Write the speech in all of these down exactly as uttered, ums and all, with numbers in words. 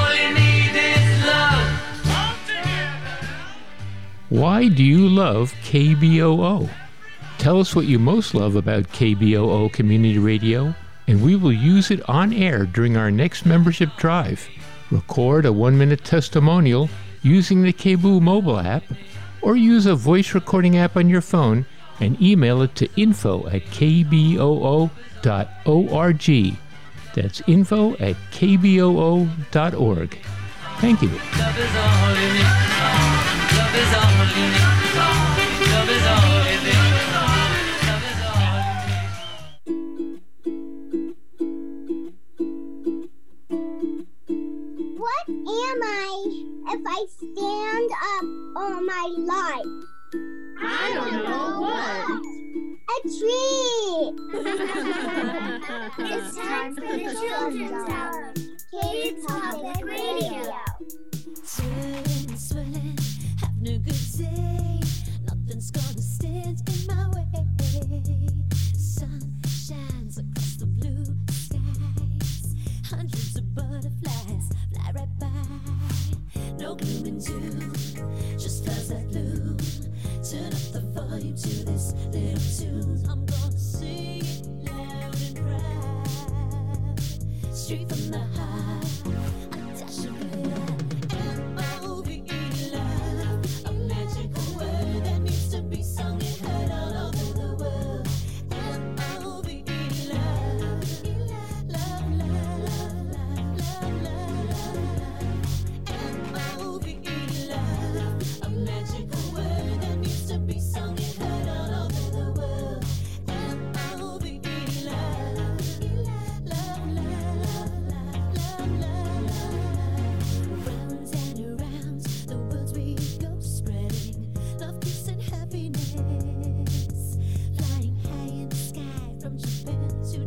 all you need is love. Why do you love K B O O? Tell us what you most love about K B O O Community Radio, and we will use it on air during our next membership drive. Record a one-minute testimonial using the K B O O mobile app, or use a voice recording app on your phone and email it to info at k b o o dot org. That's info at k b o o dot org. Thank you. Love is all you need. Love is all you need. Love is all you need. Love is all you need. What am I if I stand up all my life? I don't know what. A tree! It's time for the Children's Hour. Kids Public Radio. Swirling, swirling, having a good day. Nothing's gonna stand in my way. Sun shines across the blue skies. Hundreds of butterflies fly right by. No gloom and doom, just flowers that bloom. Turn up the volume to this little tune. I'm gonna sing it loud and proud. Straight from the heart, a dash of glitter. M O V E love, a magical word that needs to be sung and heard all over the world. M O V E love, love, love, love, love, love. M O V E love, a magical word that needs to be sung and heard all over the world. M O V E love, love, love, love, love, love. Round and around the world we go, spreading love, peace, and happiness. Flying high in the sky from Japan to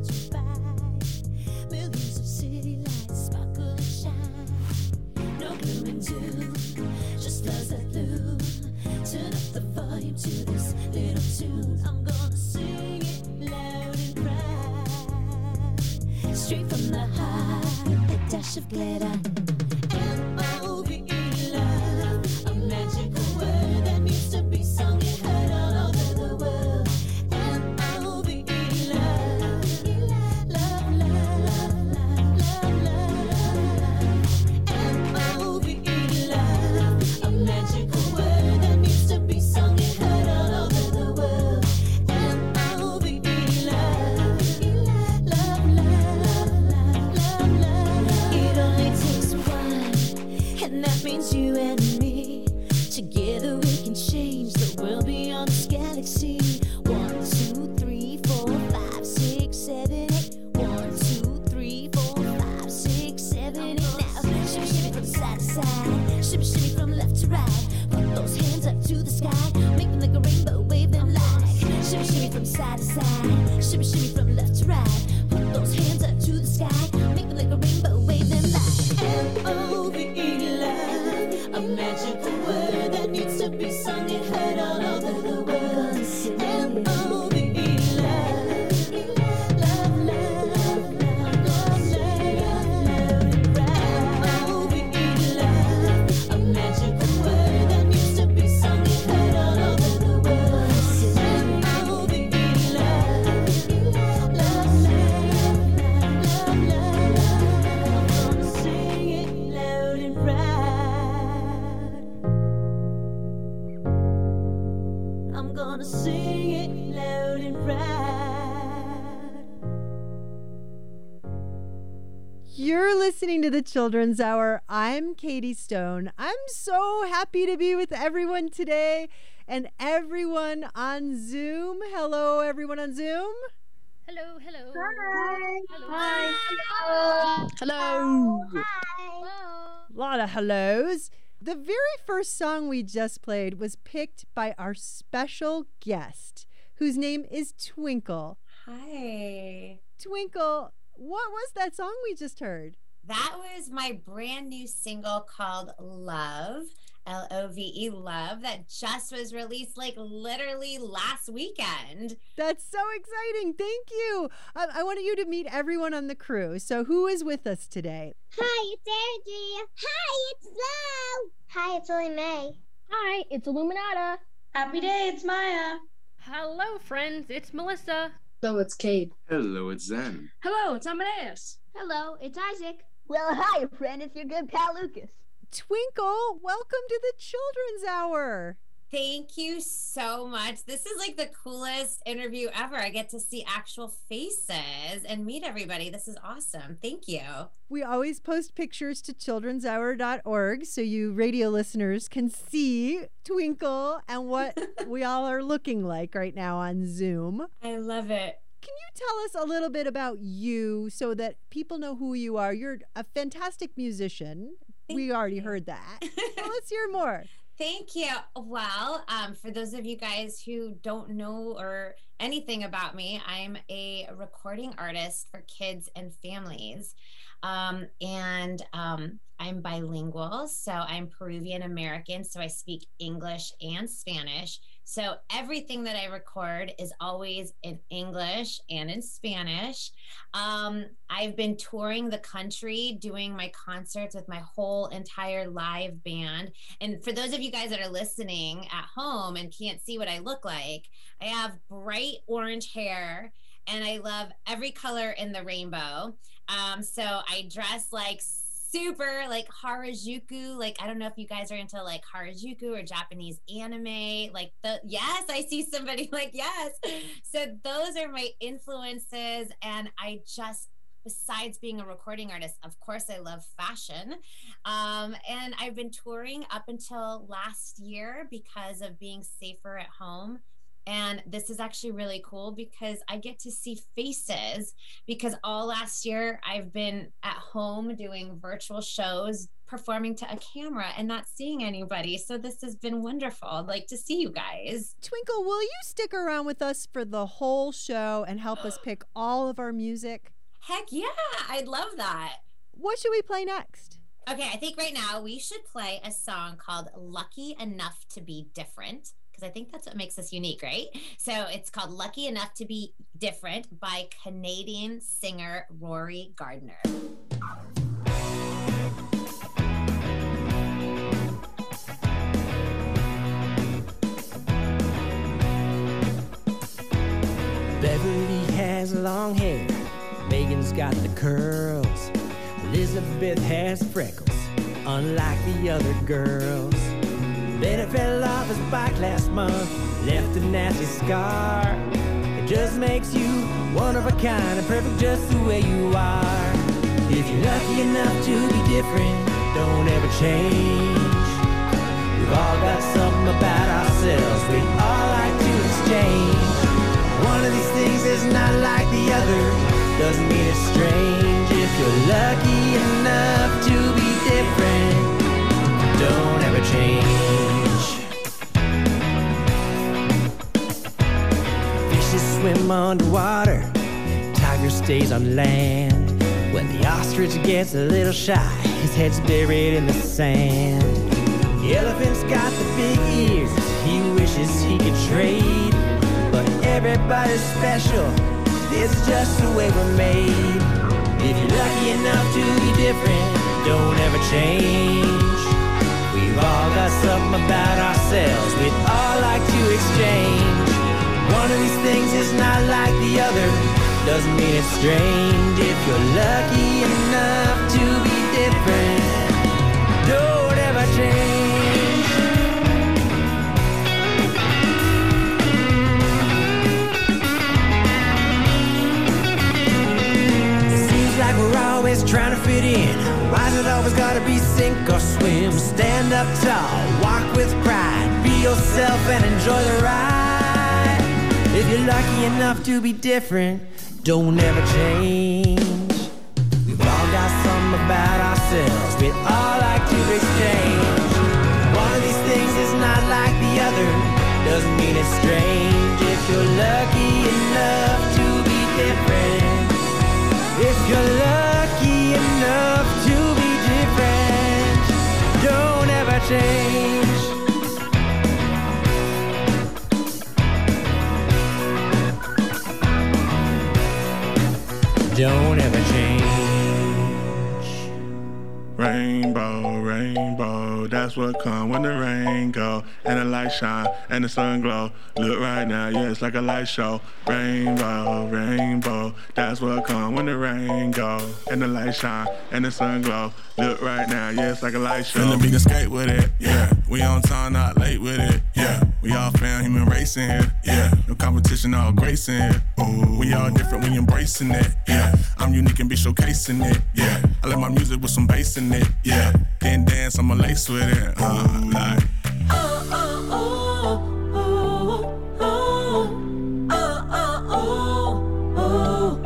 Dubai. Millions of city lights sparkle and shine. No gloom and doom, just flowers that bloom. Turn up the volume to this little tune. I'm gonna sing it loud and proud. Straight from the heart, a dash of glitter. M O V E love, a magical word that needs to be sung and heard all over the world. M O V E love, love, love, love, love, love. M O V E love, a magical word that needs to be sung and heard all over the world. M O V E love, love, love, love, love, love. It only takes one, and that means you and me. Together we can change the world beyond this galaxy. One, two, three, four, five, six, seven, eight. One, two, three, four, five, six, seven, eight. Now, shimmy, shimmy from side to side, shimmy, shimmy from left to right. Put those hands up to the sky, make them like a rainbow, wave them like. Shimmy, shimmy from side to side, shimmy, shimmy from left to right. Put those hands up to the sky, make them like a rainbow, wave them like. M O V E love, a magical word that needs to be sung and heard all over the world. M O V E love, love, love, love, love, love, love. M O V E love, a magical word that needs to be sung and heard all over the world. M O V E love, love, love, love, love, love. I'm gonna sing it loud and proud. I'm gonna sing it loud and proud. You're listening to the Children's Hour. I'm Katie Stone. I'm so happy to be with everyone today and everyone on Zoom. Hello, everyone on Zoom. Hello, hello. Hi. Hello. Hi. Hello. Hi. Hello. A lot of hellos. The very first song we just played was picked by our special guest, whose name is Twinkle. Hi. Twinkle, what was that song we just heard? That was my brand new single called Love. L O V E, Love, that just was released like literally last weekend. That's so exciting. Thank you. I, I wanted you to meet everyone on the crew. So who is with us today? Hi, it's Andrea. Hi, it's Lo. Hi, it's Lily May. Hi, it's Illuminata. Happy day, it's Maya. Hello, friends. It's Melissa. Hello, it's Cade. Hello, it's Zen. Hello, it's Amadeus. Hello, it's Isaac. Well, hi, friend. It's your good pal, Lucas. Twinkle, welcome to the Children's Hour. Thank you so much. This is like the coolest interview ever. I get to see actual faces and meet everybody. This is awesome. Thank you. We always post pictures to children's hour dot org so you radio listeners can see Twinkle and what we all are looking like right now on Zoom. I love it. Can you tell us a little bit about you so that people know who you are? You're a fantastic musician. Thank we already you. heard that. So let's hear more. Thank you. Well, um, for those of you guys who don't know or anything about me, I'm a recording artist for kids and families. Um, and um, I'm bilingual, so I'm Peruvian American, so I speak English and Spanish. So everything that I record is always in English and in Spanish. Um, I've been touring the country, doing my concerts with my whole entire live band. And for those of you guys that are listening at home and can't see what I look like, I have bright orange hair and I love every color in the rainbow. Um, so I dress like super like Harajuku. Like, I don't know if you guys are into like Harajuku or Japanese anime. Like the, yes, I see somebody like, yes. So those are my influences. And I just, besides being a recording artist, of course, I love fashion. Um, and I've been touring up until last year because of being safer at home. And this is actually really cool because I get to see faces, because all last year I've been at home doing virtual shows, performing to a camera and not seeing anybody. So this has been wonderful. I'd like to see you guys. Twinkle, will you stick around with us for the whole show and help us pick all of our music? Heck yeah, I'd love that. What should we play next? Okay, I think right now we should play a song called Lucky Enough to Be Different, because I think that's what makes us unique, right? So it's called Lucky Enough to Be Different by Canadian singer Rory Gardner. Beverly has long hair, Megan's got the curls, Elizabeth has freckles, unlike the other girls. Betty fell off his bike last month, left a nasty scar. It just makes you one of a kind and perfect just the way you are. If you're lucky enough to be different, don't ever change. We've all got something about ourselves we all like to exchange. One of these things is not like the other, doesn't mean it's strange. If you're lucky enough to be different, don't ever change. Fishes swim underwater, tiger stays on land. When the ostrich gets a little shy, his head's buried in the sand. The elephant's got the big ears, he wishes he could trade. But everybody's special, this is just the way we're made. If you're lucky enough to be different, don't ever change. We've all got something about ourselves we'd all like to exchange. One of these things is not like the other, doesn't mean it's strange. If you're lucky enough to be different, don't ever change. Like we're always trying to fit in. Why's it always gotta be sink or swim? Stand up tall, walk with pride, be yourself and enjoy the ride. If you're lucky enough to be different, don't ever change. We've all got something about ourselves we'd all like to exchange. One of these things is not like the other, doesn't mean it's strange. If you're lucky enough to be different, if you're lucky enough to be different, don't ever change. Don't ever change. Rainbow, rainbow, that's what come when the rain go and the light shine and the sun glow. Look right now, yeah, it's like a light show. Rainbow, rainbow, that's what come when the rain go and the light shine and the sun glow. Look right now, yeah, it's like a light show. Finna be the skate with it, yeah. We on time, not late with it, yeah. We all found human race in here, yeah. No competition, all grace in here. Ooh. We all different, we embracing it, yeah. I'm unique and be showcasing it, yeah. I like my music with some bass in it, yeah. Then dance, I'ma lace with it, uh, like. Oh, oh, oh, oh, oh, oh, oh, oh,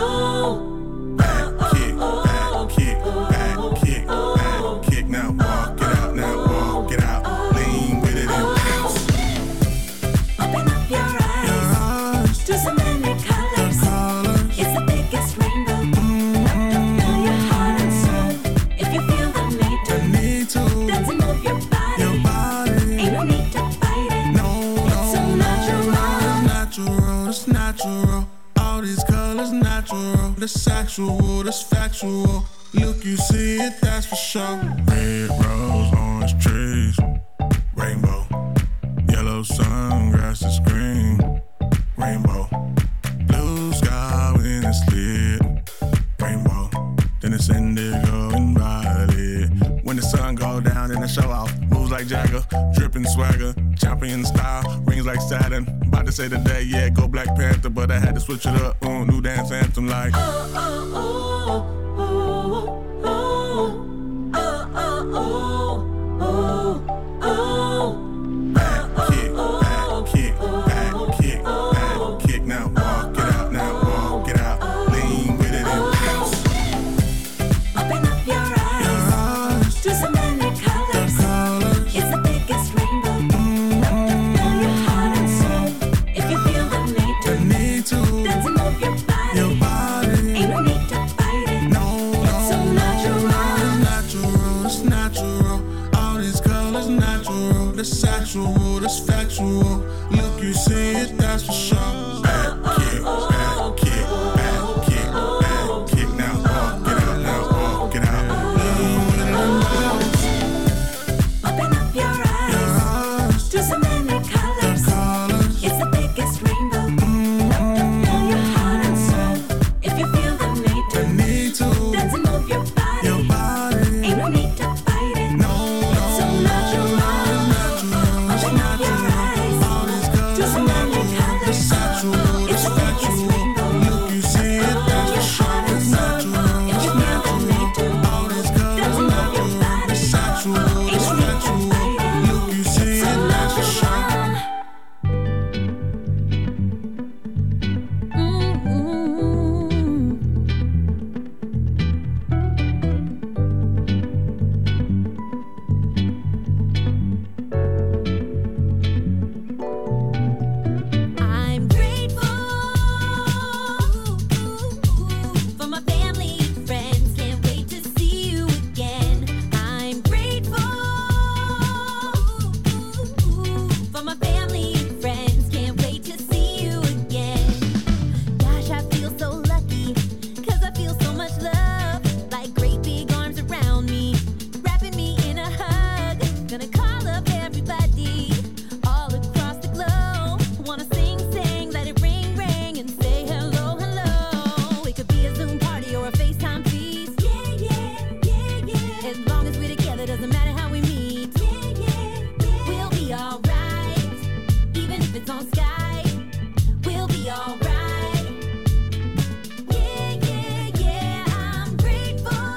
oh. Back kick, back kick, back kick, back kick. Now walk it out, now walk it out. Lean with it and bounce. Open up your eyes to so many colors. It's the biggest rainbow. Fill your heart and soul. If you feel the need to, need to dance and move your body. Your body. Ain't no need to fight it. No, It's no, so natural. It's natural, it's natural. All these colors natural. This actual, this factual. Look, you see it, that's for sure. Red rose, orange trees, rainbow. Yellow sun, grass is green, rainbow. Blue sky when it's lit, rainbow. Then it's indigo and violet. When the sun go down and the show off, moves like Jagger, dripping swagger, champion style, rings like Saturn. About to say today, yeah, go Black Panther, but I had to switch it up. Uh, new dance anthem like. Oh, oh, oh, oh, oh, oh, oh, oh, oh. Back kick, back kick, back kick, back kick. Now walk it out, now walk it out. Lean with it and bounce. Open up your eyes to so many colors. It's the biggest rainbow. Fill your heart and soul. If you feel the need to, Need to dance and move your body. your body. Ain't no need to fight it. No, It's so no, natural. it's natural, it's natural. All these colors natural. This actual, this factual. Look, you see it, that's for sure. Back kick, back kick, back kick, back kick. Now walk it out, now walk it out. Lean with it and bounce. Open up your eyes to so many colors. Colors. It's the biggest rainbow. Fill your heart and soul. If you feel the need to, Need to dance and move your body. your body. Ain't no need to fight it. No, It's so no, natural. natural, it's Open up your natural. eyes All these colors to so many natural. This colors. actual, It's this the biggest factual. rainbow. Look, you see it, that's for sure. It's natural, If it's you feel the need to, natural. All these colors dance and move your natural. body. This actual, Ain't this no need to factual. fight it. Look, you see It's so it, that's for sure. natural. I'm grateful for my family and friends. Can't wait to see you again. I'm grateful for my family and friends. Can't wait to see you again. Gosh, I feel so lucky, 'cause I feel so much love. Like great big arms around me, wrapping me in a hug. Gonna call up everybody all across the globe. Wanna sing, sing, let it ring, ring, and say hello, hello. It could be a Zoom party or a FaceTime feast. Yeah, yeah, yeah, yeah. As long as we're together, doesn't matter how we meet. Yeah, yeah, yeah. We'll be alright, even if it's on Skype. We'll be alright. Yeah, yeah, yeah. I'm grateful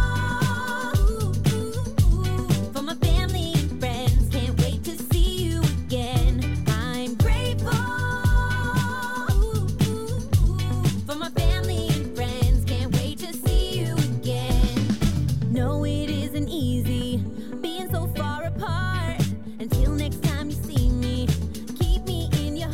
for my family and friends. Can't wait to see you again. I'm grateful for my family and friends. Can't wait to see you again. No, it isn't easy being so far apart. Until next time you see me, keep me in your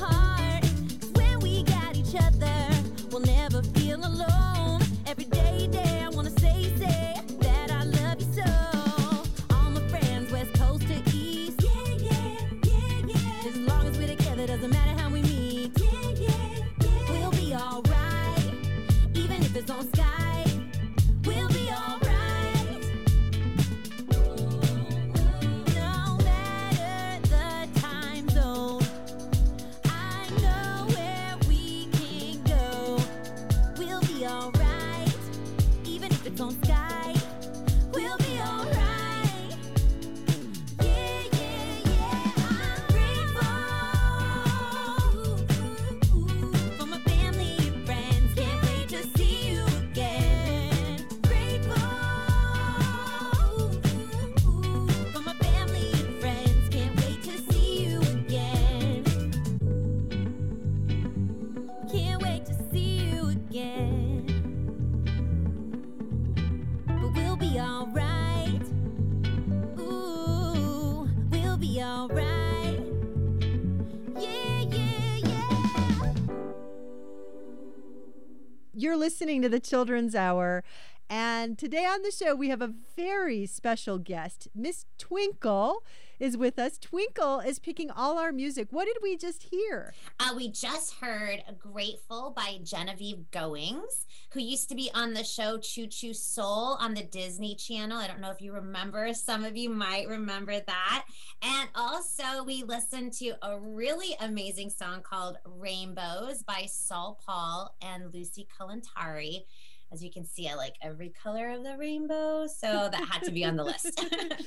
listening to the Children's Hour. And today on the show, we have a very special guest. Miss Twinkle is with us. Twinkle is picking all our music. What did we just hear? Uh, we just heard Grateful by Genevieve Goings, who used to be on the show Choo Choo Soul on the Disney Channel. I don't know if you remember. Some of you might remember that. And also, we listened to a really amazing song called Rainbows by Saul Paul and Lucy Kalantari. As you can see, I like every color of the rainbow, so that had to be on the list.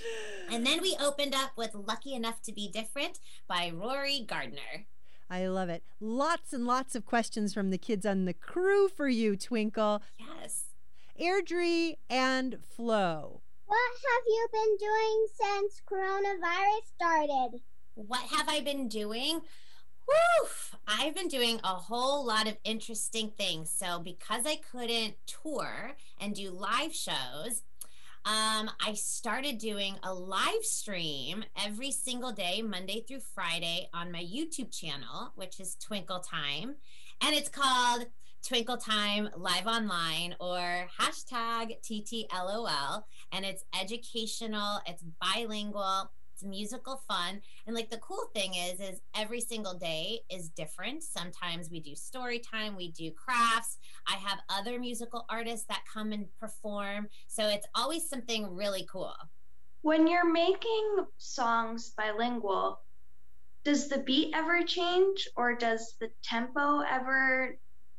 And then we opened up with Lucky Enough to Be Different by Rory Gardner. I love it. Lots and lots of questions from the kids on the crew for you, Twinkle. Yes. Airdrie and Flo. What have you been doing since coronavirus started? What have I been doing? Woo! I've been doing a whole lot of interesting things. So because I couldn't tour and do live shows, um, I started doing a live stream every single day, Monday through Friday, on my YouTube channel, which is Twinkle Time. And it's called Twinkle Time Live Online, or hashtag T T L O L. And it's educational, it's bilingual, musical fun. And like the cool thing is is every single day is different. Sometimes we do story time, we do crafts. I have other musical artists that come and perform, so it's always something really cool. When you're making songs bilingual, does the beat ever change, or does the tempo ever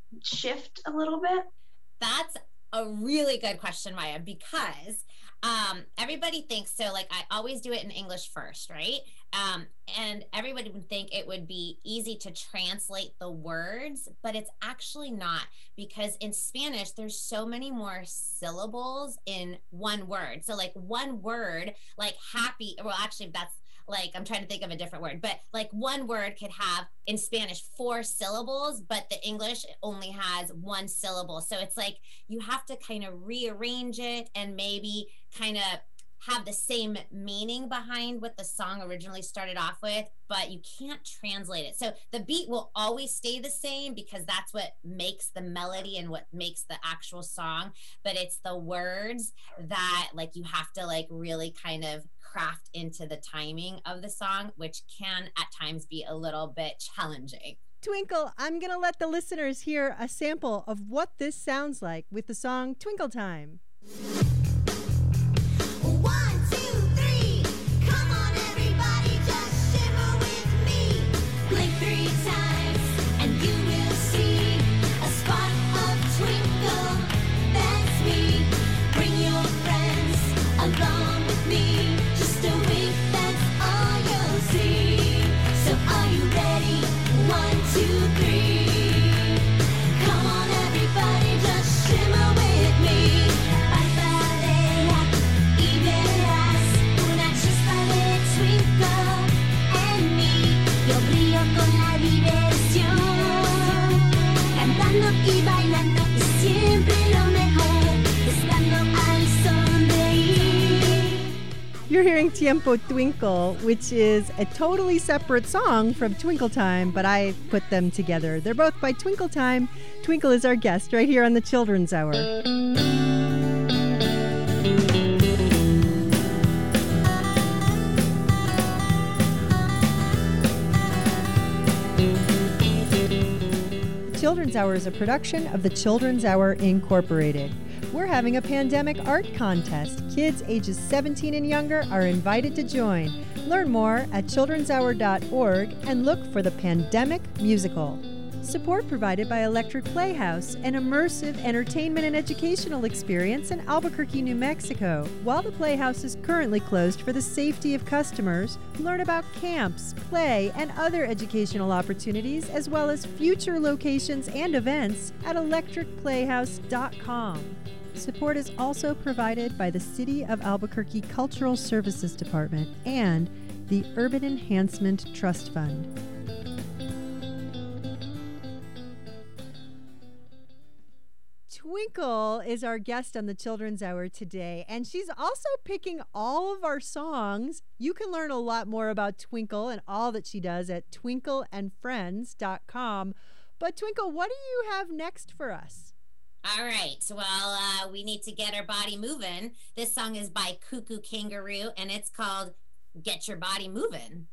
shift a little bit? That's a really good question, Maya, because um, everybody thinks, so like I always do it in English first, right? Um, and everybody would think it would be easy to translate the words, but it's actually not, because in Spanish, there's so many more syllables in one word. So like one word, like happy, well, actually that's like, I'm trying to think of a different word, but like one word could have in Spanish four syllables, but the English only has one syllable. So it's like you have to kind of rearrange it and maybe kind of have the same meaning behind what the song originally started off with, but you can't translate it. So the beat will always stay the same because that's what makes the melody and what makes the actual song, but it's the words that like you have to like really kind of craft into the timing of the song, which can at times be a little bit challenging. Twinkle, I'm going to let the listeners hear a sample of what this sounds like with the song Twinkle Time. One, two, three. Come on, everybody, just shimmer with me. Blink three times, and you will see a spark of twinkle. That's me. Bring your friends along with me. Just a wink, that's all you'll see. So are you ready? One, two, three. Come on, everybody, just shimmer with me. Parpadea y verás una chispa de twinkle en mí. Yo brillo con la diversión, cantando y bailando y siempre lo mejor, estando al sonreír. You're hearing Tiempo Twinkle, which is a totally separate song from Twinkle Time, but I put them together. They're both by Twinkle Time. Twinkle is our guest right here on the Children's Hour. Children's Hour is a production of the Children's Hour Incorporated. We're having a pandemic art contest. Kids ages seventeen and younger are invited to join. Learn more at children's hour dot org and look for the Pandemic Musical. Support provided by Electric Playhouse, an immersive entertainment and educational experience in Albuquerque, New Mexico. While the Playhouse is currently closed for the safety of customers, learn about camps, play, and other educational opportunities, as well as future locations and events at electric playhouse dot com. Support is also provided by the City of Albuquerque Cultural Services Department and the Urban Enhancement Trust Fund. Twinkle is our guest on the Children's Hour today, and she's also picking all of our songs. You can learn a lot more about Twinkle and all that she does at twinkle and friends dot com. But Twinkle, what do you have next for us? All right. Well, uh, we need to get our body moving. This song is by Cuckoo Kangaroo, and it's called Get Your Body Moving.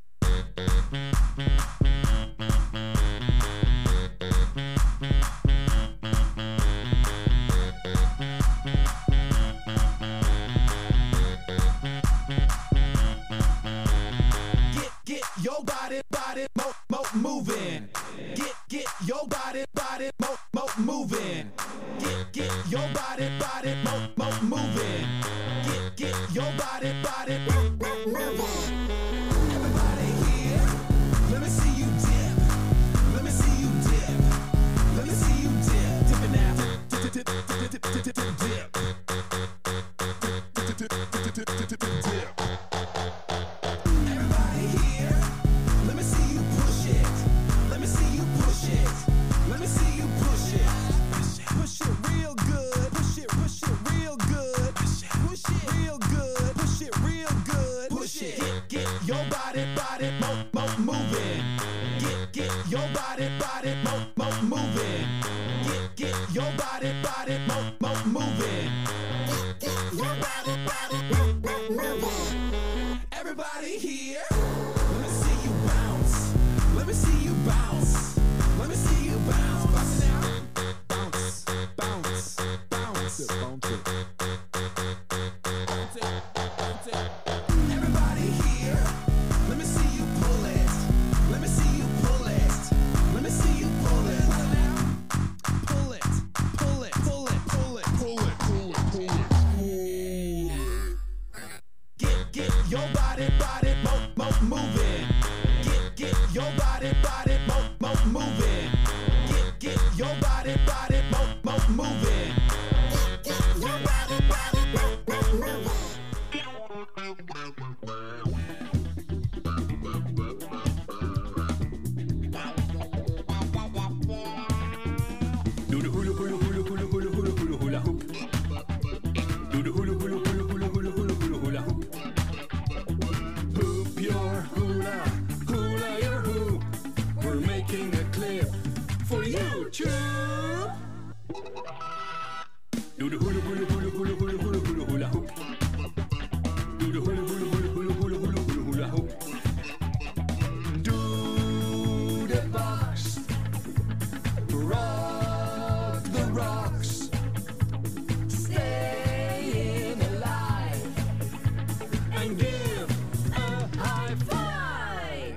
Get, get your body, body, mo, mo, moving. Get, get your body, body, mo, mo, moving. Get, get your body, body, mo, mo, moving. Get, get your body, body, mo, mo, moving. Everybody here, let me see you dip. Let me see you dip. Let me see you dip. Dip it now. Dip, dip, dip, dip, dip, dip, dip, dip, dip. Dip, dip, dip, dip, dip, dip, dip. Everybody here, let me see you push it. Let me see you push it. Let me see you push it. Push it real good. Push it, push it real good. Push it real good. Push it real good. Push it. Get, get your body, body, mo, mo, moving. Get, get your body, body, mo, mo, moving. Get, get your body, body, mo, mo, moving. Get, get your body, body, mo, mo, moving. Everybody here, let me see you bounce. Let me see you bounce. Let me see you bounce. Bounce it out. Bounce, bounce, bounce it, bounce it. Bounce it, bounce it. Everybody here, let me see you pull it. Let me see you pull it. Let me see you pull it. Pull it, pull it, pull it, pull it, pull it, pull it, pull it. Get, get your body, body, mo, mo, moving. Get, get your body, body, mo, mo, moving. Get, get your body, body, mo, mo, moving. Get, get your body, body, mo, mo, moving. Do the hula hula hula hula hula hula hula hula hoop. Do the hula hula hula hula hula hula hula hula hoop. Hoop your hula, hula your hoop. We're making a clip for YouTube. Do the hula hula hula hula hula hula hula hula hoop. Do the hula hula hula hula hula hula hula hula hoop. Do the box, rock the rocks, staying alive, and give a high five.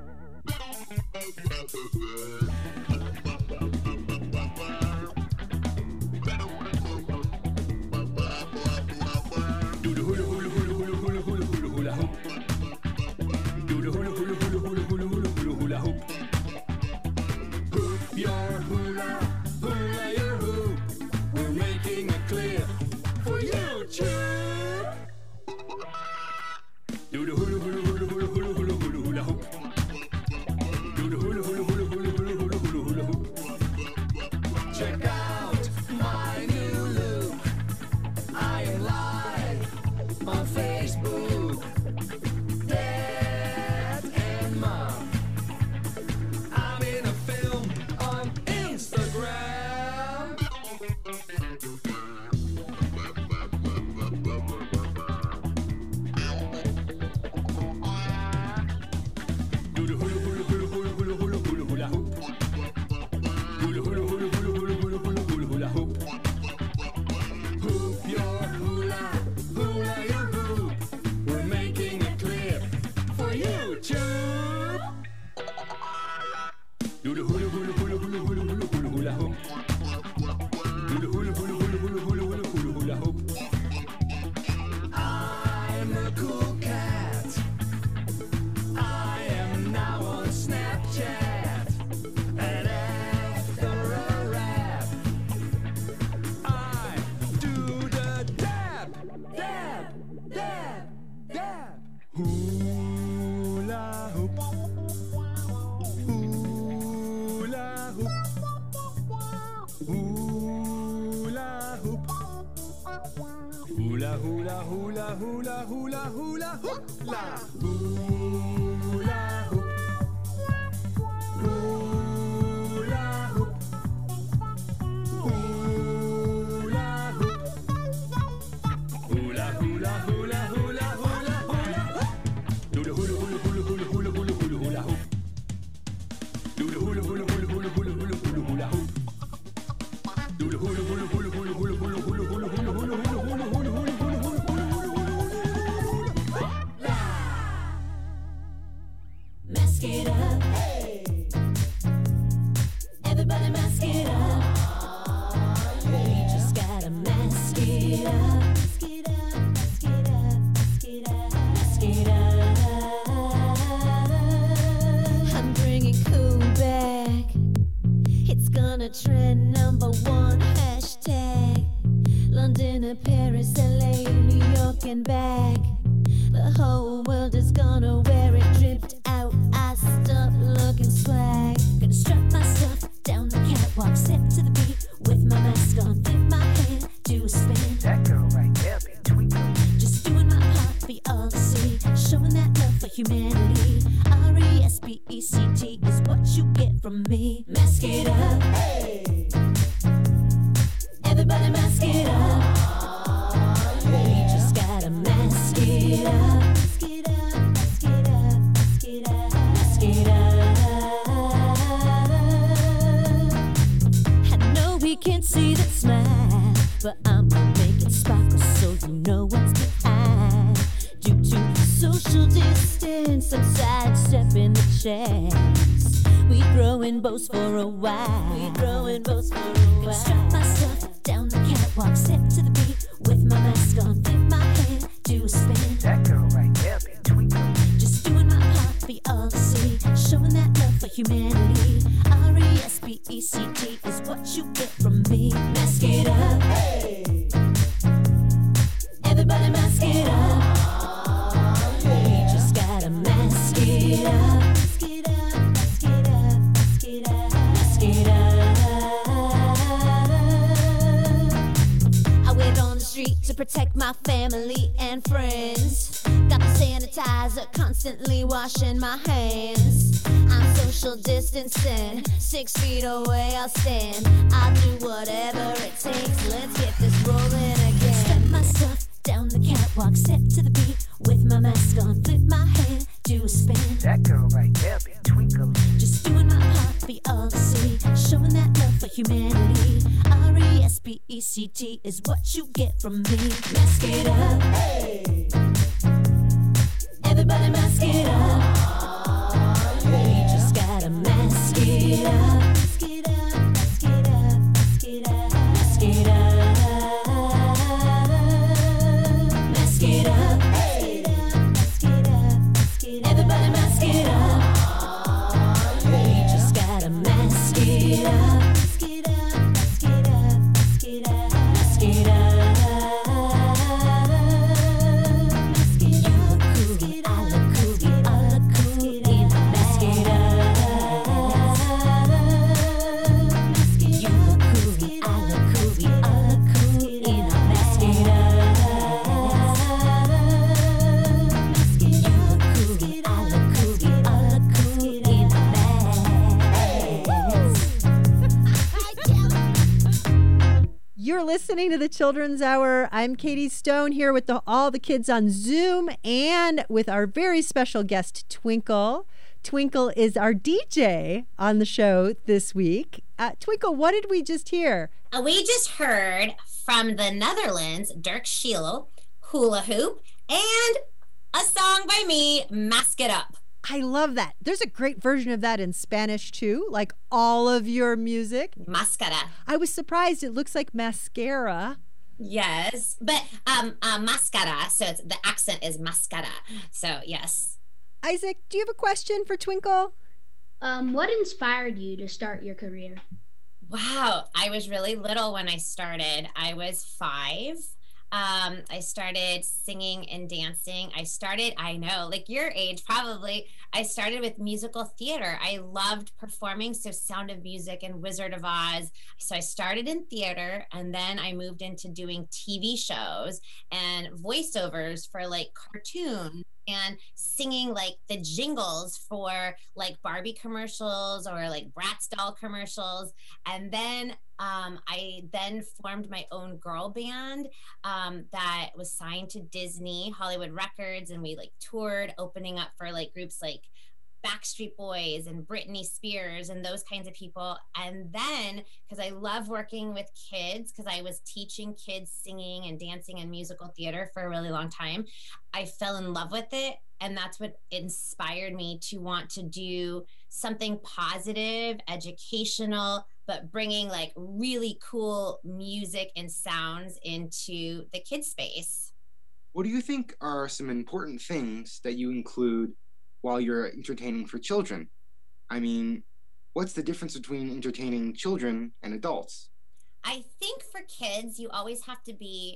Do the hula hula hula hula hula hula hula hula hoop. Do the hula hula hula hula hula hula hula hula hoop. Hoop your hula, hula your hoop. We're making a clip for YouTube. Do the hula hula hula hula hula hula hula hula hoop. Do the hula hula hula hula hula hula hula hula hoop. Check out my new look. I am live on Facebook. Dad and Mom. I'm in a film on Instagram. Do the hula hula hula hula hula hula hula hula hoop. Do the hula hula hula hula hula hula hula hula hoop. Hoop your hula, hula your hoop. We're making a clip for YouTube. Do the hula hula hula hula hula hula hula hula hoop. Do the hula hula hula hula hula hula hula hula hoop. I'm a cool cat. I am now on Snapchat. And after a rap, I do the dab, dab, dab, dab. Hula hoop. Hula hoop. Hula hoop. Hula hula hula hula hula hula hoopla. Hula hoop. Hula hoop. Hula swag. The whole world is gonna wear it dripped out. I stop looking swag. Gonna strap myself down the catwalk, step to the beat with my mask on, flip my hand, do a spin. That girl right there be twinkle. Just doing my part for all to see, showing that love for humanity. R E S P E C T is what you get from me. Mask it up. Hey. Everybody mask it up. We just gotta mask it up. Mask it up, mask it up, mask it up, mask it up. I know we can't see that smile, but I'ma make it sparkle so you know what's behind. Due to social distance, I'm sidestepping the chance. We throwing bows for a while. We throwing bows for a while. Gonna strap myself down the catwalk, step to the beat with my mask on, flip my hand, do a spin. That girl right there be twinkle. Just doing my part for all to see, showing that love for humanity. R E S P E C T is what you get from me. Mask it up. Hey. Everybody mask it up. We just gotta mask it up. Mask it up, mask it up, mask it up, mask it up. I wait on the street to protect my family and friends. Got the sanitizer, constantly washing my hands. I'm social distancing, six feet away I'll stand. I'll do whatever it takes, let's get this rolling again. Step myself down the catwalk, step to the beat with my mask on, flip my hand, do a spin. That girl right there be twinkle. Just doing my part for all to see, showing that love for humanity. R E S P E C T is what you get from me. Mask it up. Hey. Everybody mask it up. We just gotta mask it up. Mask it up, mask it up, mask it up, mask it up. Mask it up. Hey. Mask it up, mask it up, everybody mask it up. We just gotta mask it up. Mask it up, mask it up, mask it up, mask it up. You're listening to the Children's Hour. I'm Katie Stone here with the, all the kids on Zoom and with our very special guest, Twinkle. Twinkle is our D J on the show this week. Uh, Twinkle, what did we just hear? Uh, we just heard from the Netherlands, Dirk Schielo, Hula Hoop, and a song by me, Mask It Up. I love that. There's a great version of that in Spanish too, like all of your music. Mascara. I was surprised. It looks like mascara. Yes, but um, uh, mascara. So it's, the accent is mascara. So yes. Isaac, do you have a question for Twinkle? Um, what inspired you to start your career? Wow, I was really little when I started. I was five. Um, I started singing and dancing. I started, I know, like your age probably, I started with musical theater. I loved performing, so Sound of Music and Wizard of Oz. So I started in theater, and then I moved into doing T V shows and voiceovers for like cartoons and singing like the jingles for like Barbie commercials or like Bratz doll commercials. And then um, I then formed my own girl band um, that was signed to Disney, Hollywood Records, and we like toured, opening up for like groups like Backstreet Boys and Britney Spears and those kinds of people. And then, because I love working with kids, because I was teaching kids singing and dancing and musical theater for a really long time, I fell in love with it. And that's what inspired me to want to do something positive, educational, but bringing like really cool music and sounds into the kids space. What do you think are some important things that you include while you're entertaining for children? I mean, what's the difference between entertaining children and adults? I think for kids, you always have to be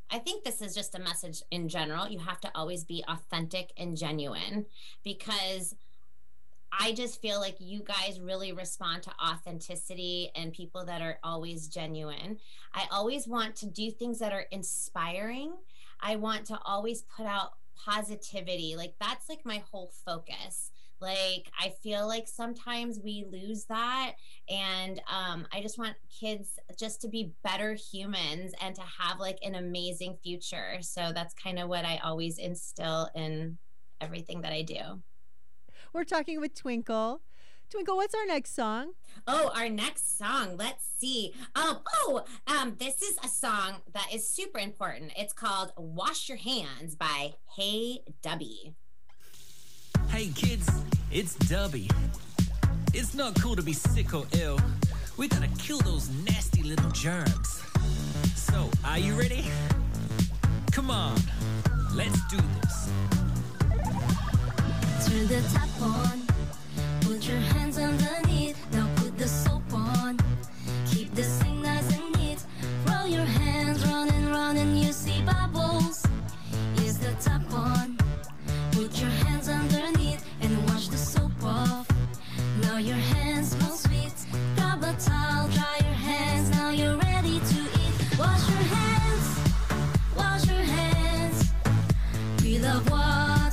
I think this is just a message in general. You have to always be authentic and genuine, because I just feel like you guys really respond to authenticity and people that are always genuine. I always want to do things that are inspiring. I want to always put out positivity. Like, that's like my whole focus. Like, I feel like sometimes we lose that. And um, I just want kids just to be better humans and to have like an amazing future. So that's kind of what I always instill in everything that I do. We're talking with Twinkle. Twinkle, what's our next song? Oh, our next song. Let's see. Um, oh, um, this is a song that is super important. It's called Wash Your Hands by Hey Dubby. Hey kids, it's Dubby. It's not cool to be sick or ill. We gotta kill those nasty little germs. So, are you ready? Come on, let's do this. Turn the tap on, put your hands underneath. Now put the soap on, keep the sink nice and neat. Roll your hands, run and run and you see bubbles. Is the tap on, put your hands underneath and wash the soap off. Now your hands smell sweet. Grab a towel, dry your hands. Now you're ready to eat. Wash your hands, wash your hands. We love water.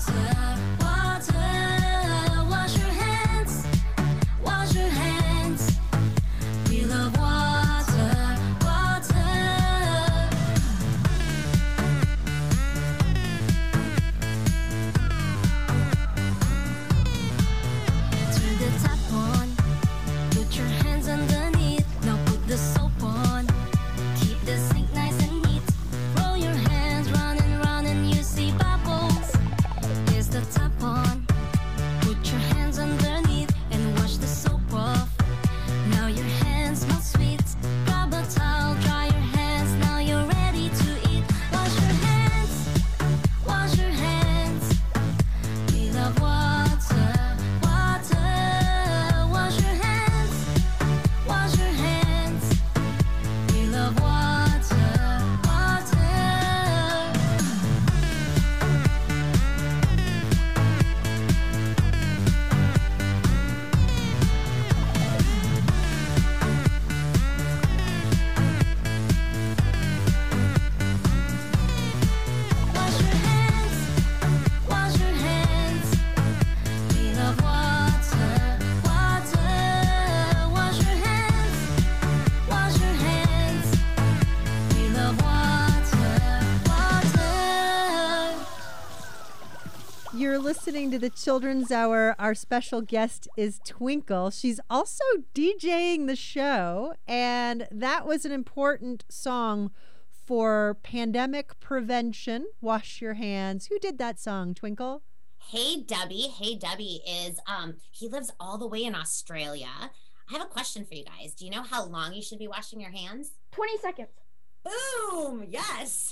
You're listening to the Children's Hour. Our special guest is Twinkle. She's also DJing the show, and that was an important song for pandemic prevention. Wash your hands. Who did that song, Twinkle? Hey Dubby. Hey Dubby is, um, he lives all the way in Australia. I have a question for you guys. Do you know how long you should be washing your hands? twenty seconds. Boom! Yes.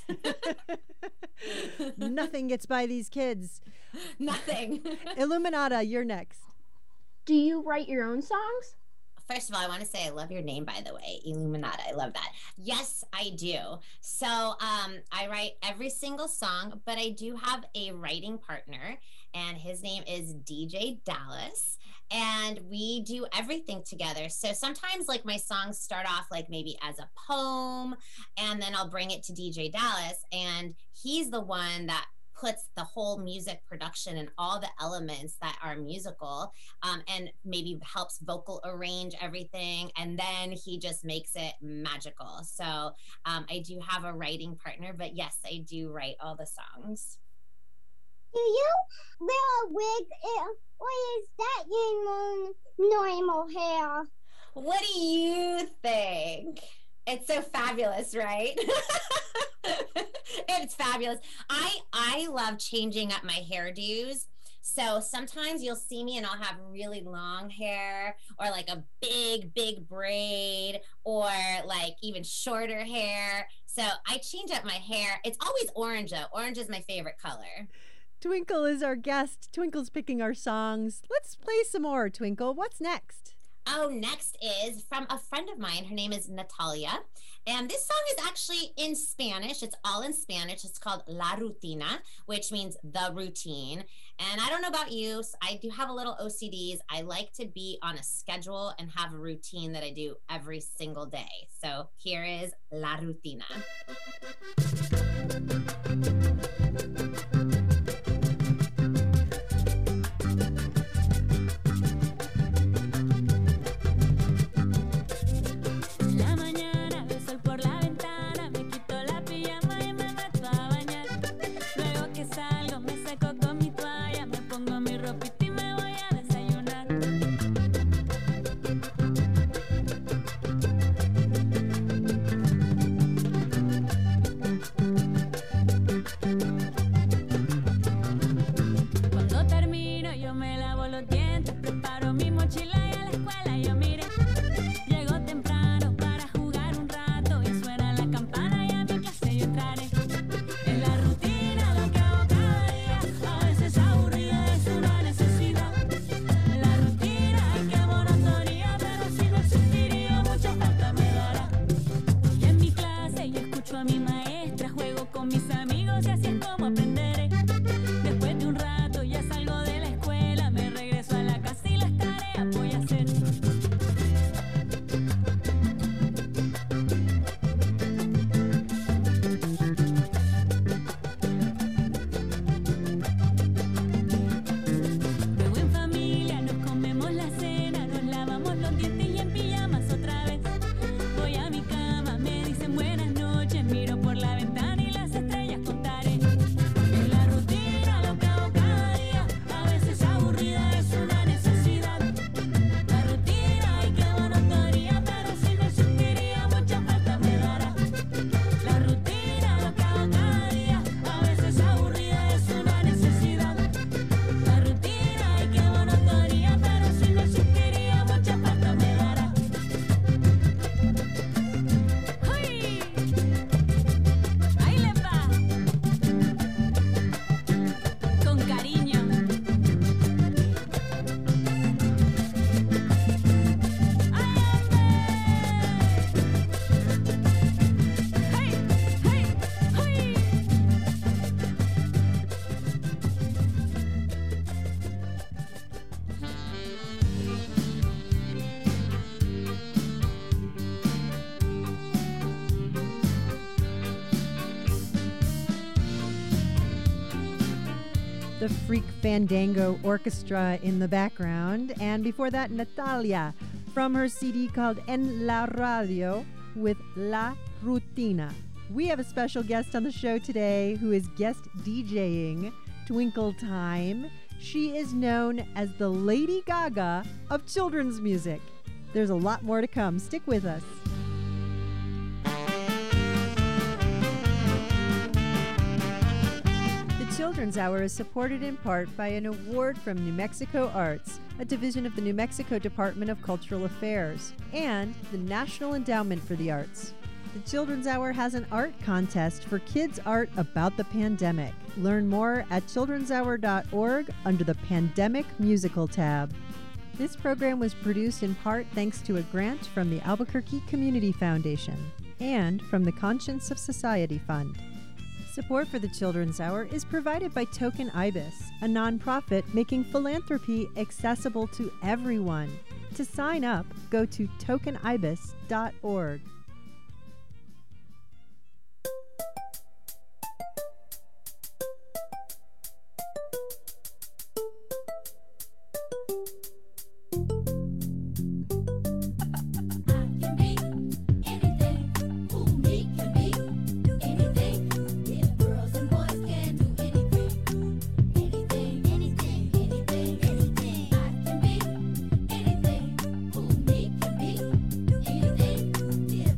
Nothing gets by these kids. Nothing. Illuminata, you're next. Do you write your own songs? First of all, I want to say I love your name, by the way, Illuminata. I love that. Yes, I do. So um, I write every single song, but I do have a writing partner, and his name is D J Dallas. And we do everything together. So sometimes like my songs start off like maybe as a poem, and then I'll bring it to D J Dallas, and he's the one that puts the whole music production and all the elements that are musical, um, and maybe helps vocal arrange everything. And then he just makes it magical. So um, I do have a writing partner, but yes, I do write all the songs. Do you wear a wig, uh, or is that your normal hair? What do you think? It's so fabulous, right? It's fabulous. I I love changing up my hairdos. So sometimes you'll see me and I'll have really long hair, or like a big, big braid, or like even shorter hair. So I change up my hair. It's always orange though. Orange is my favorite color. Twinkle is our guest. Twinkle's picking our songs. Let's play some more, Twinkle. What's next? Oh, next is from a friend of mine. Her name is Natalia. And this song is actually in Spanish. It's all in Spanish. It's called La Rutina, which means the routine. And I don't know about you, so I do have a little O C Ds. I like to be on a schedule and have a routine that I do every single day. So here is La Rutina. La mañana veo el sol por la ventana, me quito la pijama y me meto a bañar. Luego que salgo me seco con mi toalla, me pongo mi ropita y me voy a desayunar. Cuando termino yo me lavo los dientes, preparo mi mochila y a la escuela yo miré. Llego temprano para jugar un rato y suena la campana y a mi clase yo entraré. En la rutina lo que hago cada día, a veces aburrida es una necesidad. En la rutina hay que monotonía, pero si no existiría mucha falta me dará. Y en mi clase yo escucho a mi maestra, juego con mis amigos y así es como aprenderé. Después de un rato ya salgo de la escuela, me regreso a la casa y las tareas voy a hacer. Luego en familia nos comemos la cena, nos lavamos los dientes y en pijamas otra vez. Voy a mi cama, me dicen buenas noches, miro por la ventana y las estrellas contaré. En la rutina lo que hago cada día, a veces aburrida es una necesidad. La rutina hay que monotonía, pero si no existiría mucha falta me dará. La rutina lo que hago cada día, a veces aburrida es una necesidad. La rutina hay que monotonía, pero si no existiría mucha falta me dará. ¡Uy! Ahí le va. Con cariño. The Freak Fandango Orchestra in the background. And before that, Natalia from her C D called En la Radio with La Rutina. We have a special guest on the show today who is guest DJing Twinkle Time. She is known as the Lady Gaga of children's music. There's a lot more to come. Stick with us. The Children's Hour is supported in part by an award from New Mexico Arts, a division of the New Mexico Department of Cultural Affairs, and the National Endowment for the Arts. The Children's Hour has an art contest for kids' art about the pandemic. Learn more at children's hour dot org under the Pandemic Musical tab. This program was produced in part thanks to a grant from the Albuquerque Community Foundation and from the Conscience of Society Fund. Support for the Children's Hour is provided by Token Ibis, a nonprofit making philanthropy accessible to everyone. To sign up, go to token ibis dot org. Anything,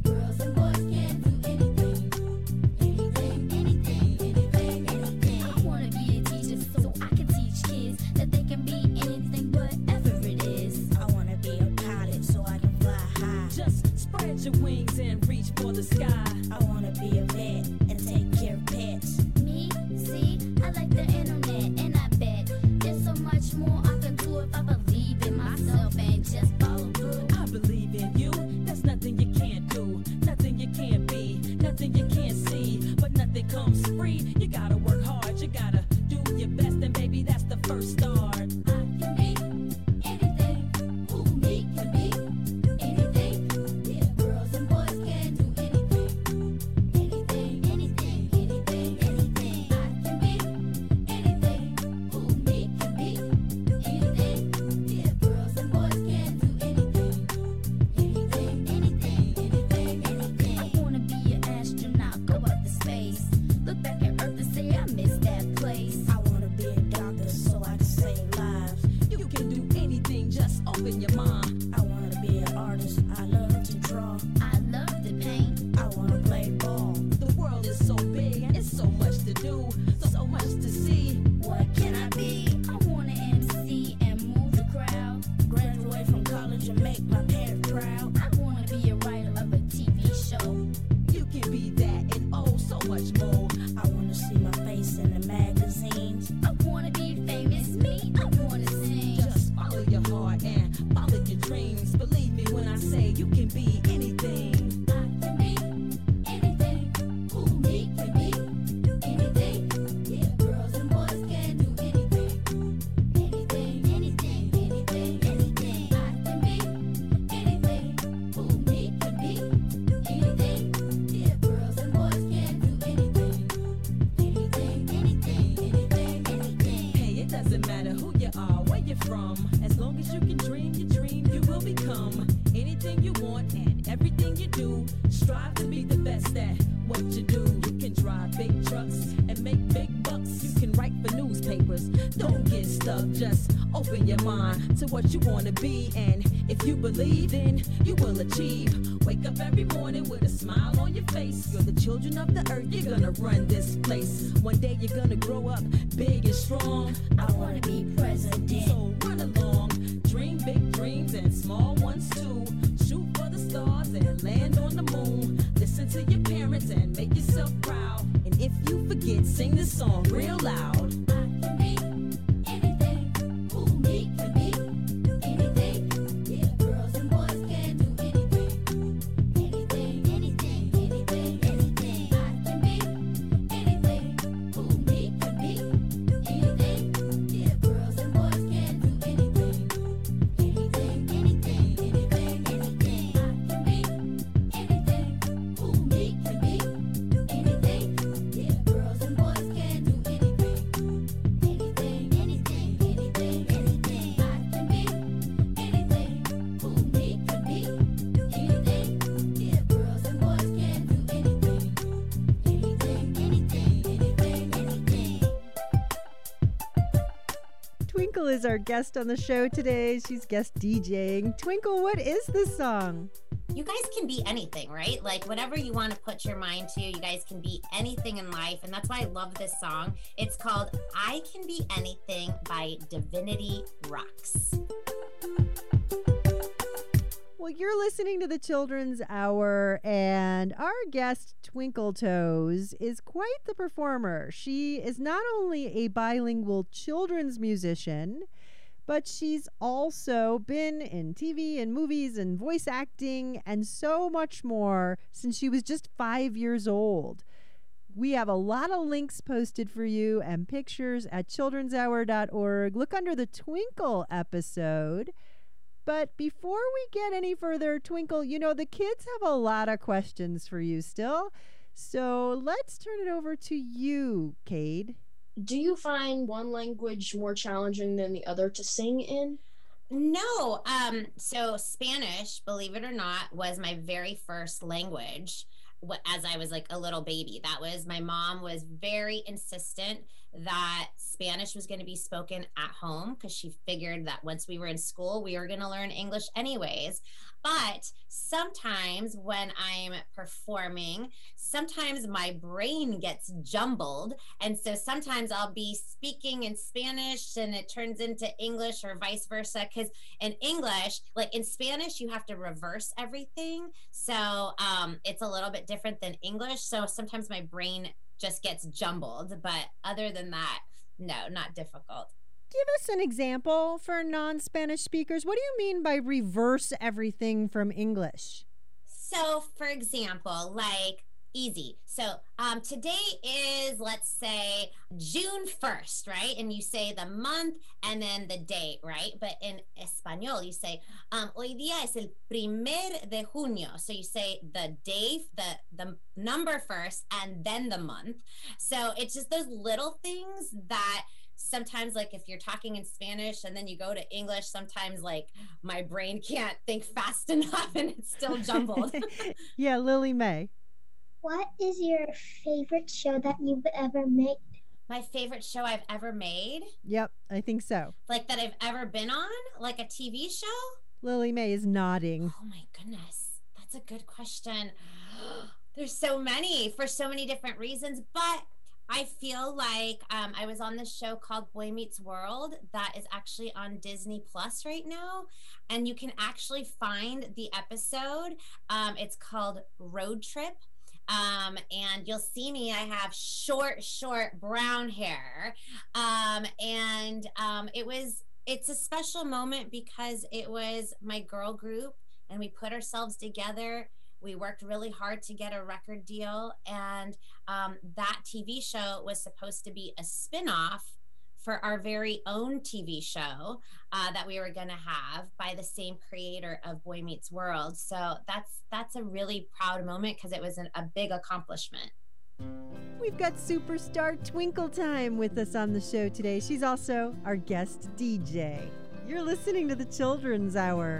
first start. I can be anything. Who me can be anything. Yeah, girls and boys can do anything. Anything, anything, anything, anything. I can be anything. Who me can be anything. Yeah, girls and boys can do anything. Anything, anything, anything, anything. I wanna be an astronaut, go up to space. Look back at Earth and say I miss that place. I wanna be a doctor so I can save lives. You can do anything, just open your mind. I wanna be an artist, I love to draw. I love to paint. I wanna play ball. The world is so big and it's so much to do, so, so much to see. What can I be? I wanna M C and move the crowd. Graduate from college and make my parents proud. I wanna be a writer of a T V show. You can be that and oh so much more. I wanna see my face in the magazines. I wanna be famous, me. I wanna sing. Just follow your heart and follow your dreams. Believe me when I say you can be anything. I can be anything. Who me can be anything. Yeah, girls and boys can do anything. Anything, anything, anything, anything. I can be anything. Who me can be anything. Yeah, girls and boys can do anything. Anything, anything, anything, anything. Hey, it doesn't matter who you are, where you're from. As long as you can dream your dream, you will become anything you want and everything you do. Strive to be the best at what you do. You can drive big trucks and make big bucks. You can write for newspapers. Don't get stuck. Just open your mind to what you want to be. And if you believe, then you will achieve. Wake up every morning with a smile on your face. You're the children of the earth. You're gonna run this place. One day you're gonna grow up big and strong. I wanna be president. So run along. Dream big dreams and small ones too. Shoot for the stars and land on the moon. Listen to your parents and make yourself proud. And if you forget, sing this song real loud. I can be anything. Who me can be anything. Yeah, girls and boys can do anything. Anything, anything, anything, anything. I can be anything. Who me can be anything. Yeah, girls and boys can do anything. Anything, anything, anything, anything. I can be anything. Who me can be anything. Yeah, girls and boys can do anything. Anything, anything, anything, anything. I can be anything. Who me can be anything. Yeah, girls and boys can do anything. Anything, anything, anything, anything. Twinkle is our guest on the show today. She's guest DJing. Twinkle, what is this song? You guys can be anything, right? Like whatever you want to put your mind to, you guys can be anything in life. And that's why I love this song. It's called I Can Be Anything by Divinity Rocks. Well, you're listening to the Children's Hour, and our guest, Twinkle Toes, is quite the performer. She is not only a bilingual children's musician, but she's also been in T V and movies and voice acting and so much more since she was just five years old. We have a lot of links posted for you and pictures at children's hour dot org. Look under the Twinkle episode. But before we get any further, Twinkle, you know, the kids have a lot of questions for you still. So let's turn it over to you, Cade. Do you find one language more challenging than the other to sing in? No. Um, so Spanish, believe it or not, was my very first language wh- as I was like a little baby. That was, my mom was very insistent that Spanish was going to be spoken at home because she figured that once we were in school, we were going to learn English anyways. But sometimes when I'm performing, sometimes my brain gets jumbled. And so sometimes I'll be speaking in Spanish and it turns into English or vice versa. Because in English, like in Spanish, you have to reverse everything. So um, it's a little bit different than English. So sometimes my brain just gets jumbled. But other than that, no, not difficult. Give us an example for non-Spanish speakers. What do you mean by reverse everything from English? So, for example, like easy. So um, today is, let's say, June first, right? And you say the month and then the date, right? But in Espanol, you say, um, hoy día es el primer de junio. So you say the day, the, the number first, and then the month. So it's just those little things that sometimes, like if you're talking in Spanish and then you go to English, sometimes like my brain can't think fast enough and it's still jumbled. Yeah, Lily May. What is your favorite show that you've ever made? My favorite show I've ever made? Yep, I think so. Like that I've ever been on? Like a T V show? Lily May is nodding. Oh my goodness. That's a good question. There's so many for so many different reasons, but I feel like um, I was on this show called Boy Meets World that is actually on Disney Plus right now. And you can actually find the episode. Um, it's called Road Trip. Um, and you'll see me, I have short, short brown hair. Um, and um, it was, it's a special moment because it was my girl group and we put ourselves together. We worked really hard to get a record deal, and um, that T V show was supposed to be a spin-off for our very own T V show uh, that we were going to have by the same creator of Boy Meets World. So that's that's a really proud moment because it was an, a big accomplishment. We've got superstar Twinkle Time with us on the show today. She's also our guest D J. You're listening to the Children's Hour.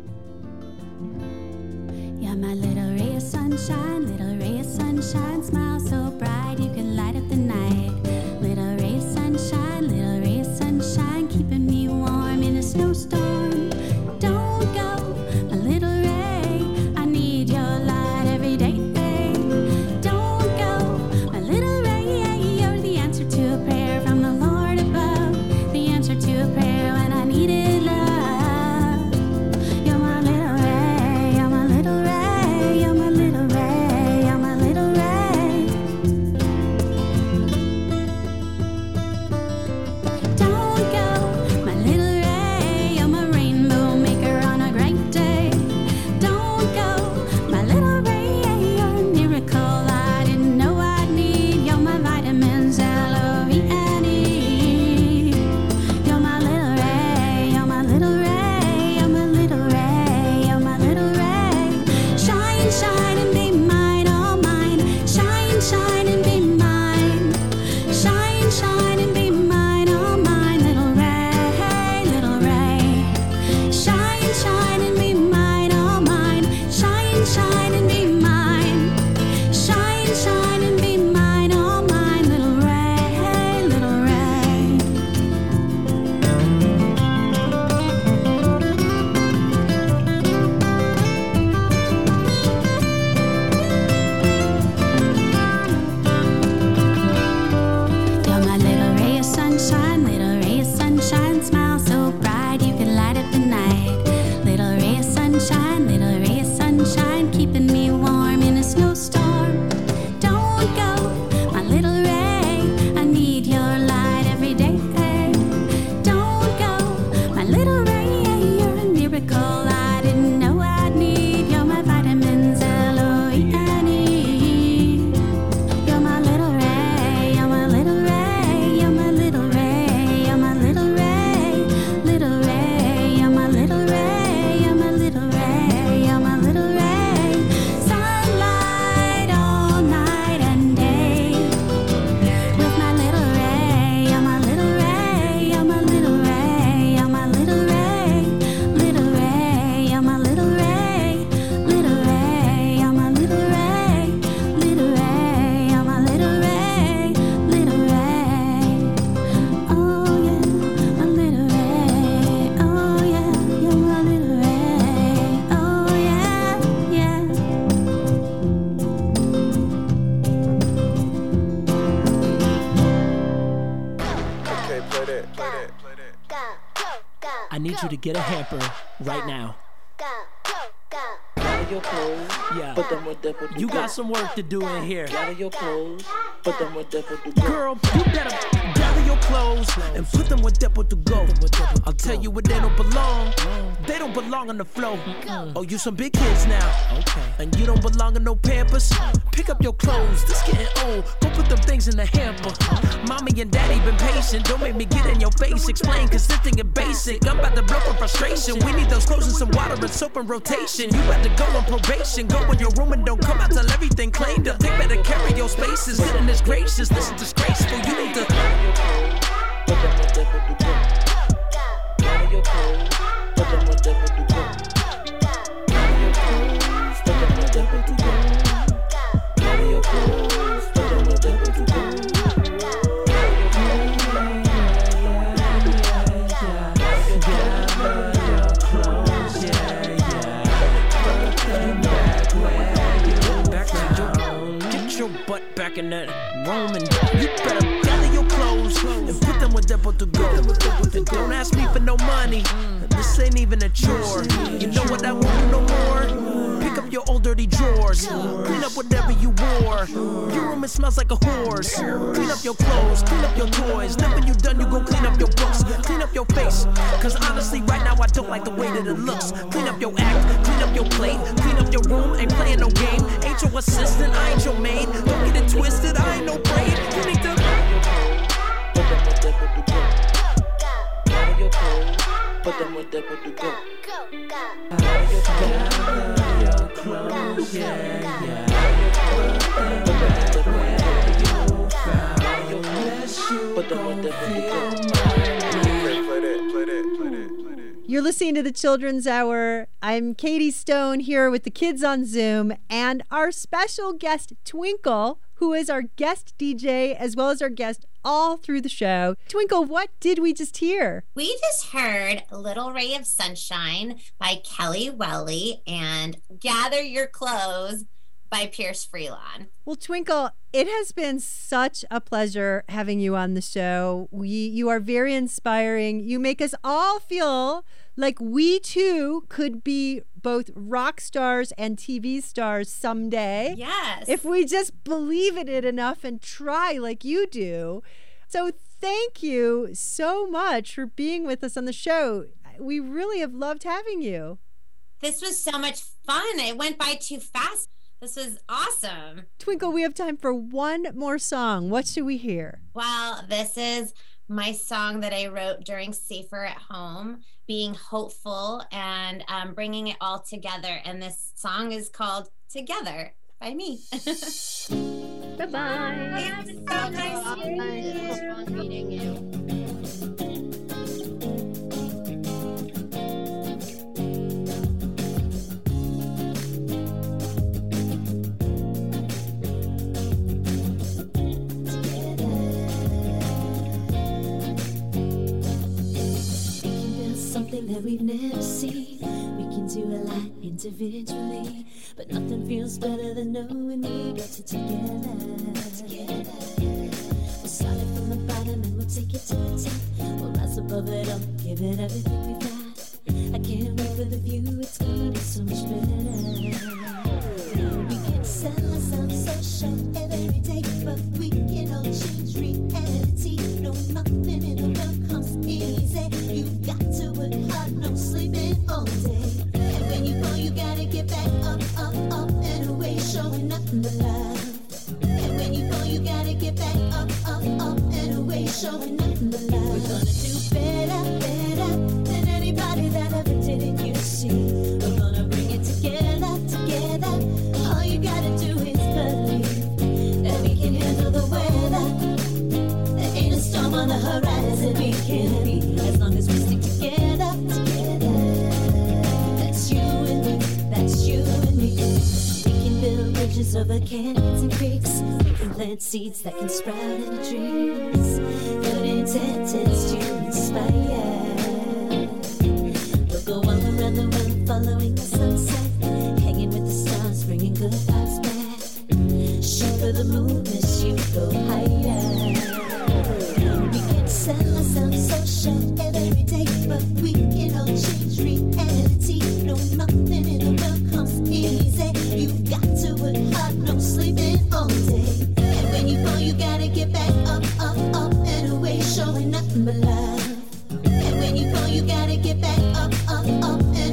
You're my little ray of sunshine, little ray of sunshine, smile so bright you can light up the night. Little ray of sunshine, little ray of sunshine, keeping me warm in a snowstorm. Don't go, my little ray, I need your light every day. Don't go, my little ray, you're the answer to a prayer from the Lord above, the answer to a prayer when I needed love. You're my little ray, you're my little ray, you're my little ray, you're my little ray. Don't go, my little ray, you're my rainbow maker on a great day. Don't go, my little ray, you're a miracle I didn't know I'd need. You're my vitamins, L O V N E. You're my little ray, you're my little ray, you're my little ray, you're my little ray. Shine, shine and be mine, all mine. Shine, shine and be mine. Shine, shine and be mine, all mine. Little ray, little ray. Shine, shine and be mine, all mine. Shine, shine and be mine. Shine, shine and be mine, all mine. Little ray, little ray. You're my little ray of sunshine, little ray of sunshine, smile so bright you can light up the night. Little ray of sunshine, little ray of sunshine, keeping me warm in a snowstorm. Don't go, my little ray, I need your light every day. Don't go, my little ray, you're a miracle I didn't know I'd need. You're my vitamins, L O V N E. You're my little ray, you're my little ray, you're my little ray, you're my little ray, little ray, you're my little ray, you're my little ray, you're my little ray. Sunlight all night and day. With my little ray, you're my little ray, you're my little ray, you're my little ray, little ray, you're my little ray, little ray, you're my little ray, little ray, you're my little ray, little ray. Oh yeah, my little ray. Oh yeah, you're my little ray. Oh yeah, yeah. Okay, play that, play that, play that. I need you to get a hamper right now. Gather your clothes, Yeah. put them with dipple to You go. got some work to do in here. Gather your clothes, put them with dipple to go. Girl, you better gather your clothes and put them with Depo to go. I'll tell you where they don't belong. They don't don't belong on the floor. Oh, you some big kids now. Okay. And you don't belong in no Pampers. Pick up your clothes, this getting old. Go put them things in the hamper. Mommy and daddy been patient. Don't make me get in your face. Explain, cause this thing is basic. I'm about to blow from frustration. We need those clothes and some water and soap and rotation. You better go on probation. Go in your room and don't come out till everything cleaned up. They better carry your spaces. Goodness gracious, this is disgraceful. You need to. Butt back in that room and you better gather your clothes and put them with Depo to go. And don't ask me for no money. This ain't even a chore. You know what I won't do no more? Pick up your old dirty drawers. Clean up whatever you wore. Your room it smells like a horse. Clean up your clothes, clean up your toys. Then when you done, you go clean up your books. Clean up your face. Cause honestly, right now I don't like the way that it looks. Clean up your act, clean up your plate, clean up your room. Ain't playing no game. Ain't your assistant, I ain't your maid. Don't get it twisted, I ain't no braid. You need to. Put them with Depo to go. Gather your clothes, yeah, yeah. Put them back where you found. Yes, you gon' feel mine. Play that, play that, play that, play that. You're listening to the Children's Hour. I'm Katie Stone here with the kids on Zoom and our special guest, Twinkle, who is our guest D J as well as our guest all through the show. Twinkle, what did we just hear? We just heard Little Ray of Sunshine by Kelly Welly and Gather Your Clothes by Pierce Freelon. Well, Twinkle, it has been such a pleasure having you on the show. We, you are very inspiring. You make us all feel like we too could be both rock stars and T V stars someday. Yes. If we just believe in it enough and try like you do. So thank you so much for being with us on the show. We really have loved having you. This was so much fun. It went by too fast. This was awesome. Twinkle, we have time for one more song. What should we hear? Well, this is my song that I wrote during Safer at Home, being hopeful and um, bringing it all together. And this song is called Together by me. Bye-bye. It was so nice meeting you. It was fun meeting you. Something that we've never seen. We can do a lot individually, but nothing feels better than knowing we got it together. Together. We'll start it from the bottom and we'll take it to the top. We'll rise above it all, give it everything we've got. I can't wait for the view, it's gonna be so much better. We can sell ourselves so short every day, but we can all change reality. No, nothing in the world comes easy. You've got to work hard, no sleeping all day. And when you fall, you gotta get back up, up, up and away, showing nothing but love. And when you fall, you gotta get back up, up, up and away, showing nothing but love. We're gonna do better, better than anybody that ever did it, you see. We're gonna bring it together, together. All you gotta do is believe that we can handle the weather. There ain't a storm on the horizon we can be, as long as we stick together, together. That's you and me, that's you and me. We can build bridges over canyons and creeks. We can plant seeds that can sprout into trees. Good intentions to inspire. We'll go all around the world following the sunset, hanging with the stars, bringing good vibes back. Shoot for the moon as you go higher. We can sell ourselves so short every day, but we can all change reality. No, nothing in the world comes easy. You've got to work hard, no sleeping all day. And when you fall, you gotta get back up, up, up and away, showing nothing but love. And when you fall, you gotta get back up, up, up and away.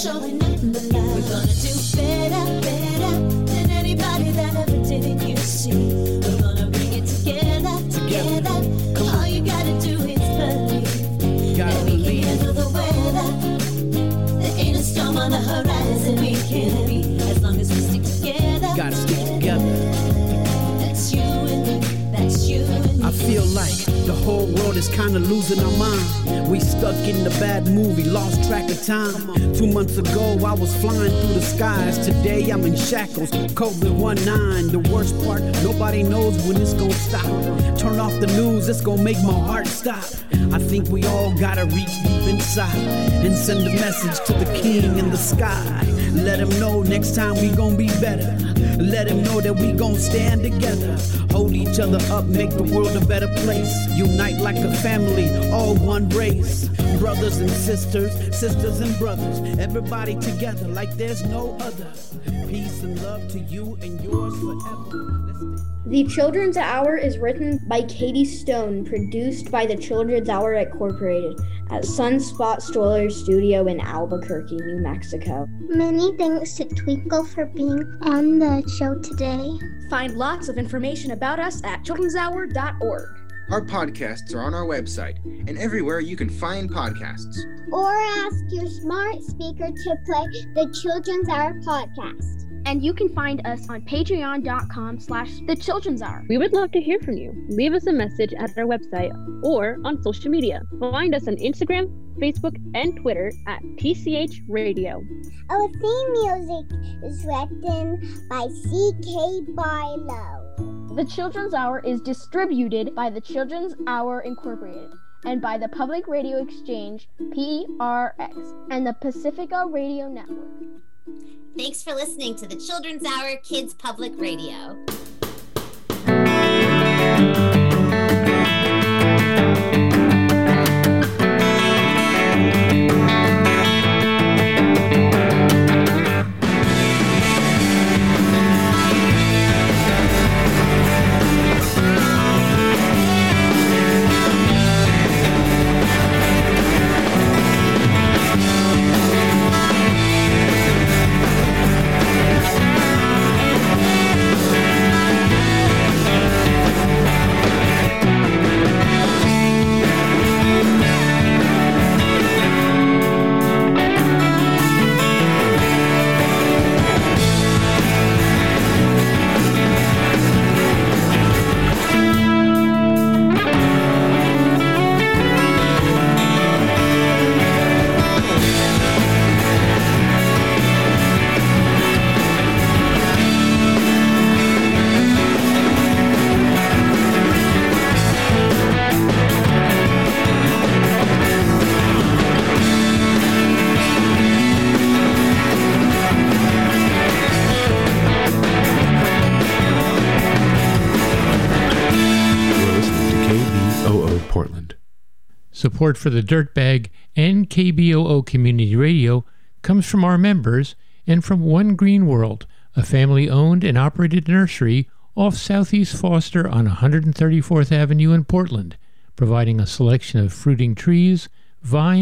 showing up in the light. We're gonna do better, better than anybody that ever did it, you see. We're gonna bring it together, together. All you gotta do is believe. Gotta that we believe. can handle the weather. There ain't a storm on the horizon we can't beat. As long as we stick together. Gotta stick together. That's you and me. That's you and me. I feel like the whole world is kinda losing our mind. We stuck in the bad movie, lost track of time. Two months ago, I was flying through the skies. Today, I'm in shackles, COVID nineteen. The worst part, nobody knows when it's gonna stop. Turn off the news, it's gonna make my heart stop. I think we all gotta reach deep inside and send a message to the king in the sky. Let him know next time we gon' be better. Let him know that we gon' stand together. Hold each other up, make the world a better place. Unite like a family, all one race. Brothers and sisters, sisters and brothers. Everybody together like there's no other. Peace and love to you and yours forever. The Children's Hour is written by Katie Stone, produced by the Children's Hour Incorporated at Sunspot Stroller Studio in Albuquerque, New Mexico. Many thanks to Twinkle for being on the show today. Find lots of information about us at children's hour dot org. Our podcasts are on our website and everywhere you can find podcasts. Or ask your smart speaker to play the Children's Hour podcast. And you can find us on patreon.com slash the Children's Hour. We would love to hear from you. Leave us a message at our website or on social media. Find us on Instagram, Facebook, and Twitter at T C H Radio. Our theme music is written by C K Barlow. The Children's Hour is distributed by the Children's Hour Incorporated and by the Public Radio Exchange, P R X, and the Pacifica Radio Network. Thanks for listening to the Children's Hour Kids Public Radio. Support for the Dirtbag and K B O O Community Radio comes from our members and from One Green World, a family-owned and operated nursery off Southeast Foster on one hundred thirty-fourth Avenue in Portland, providing a selection of fruiting trees, vines,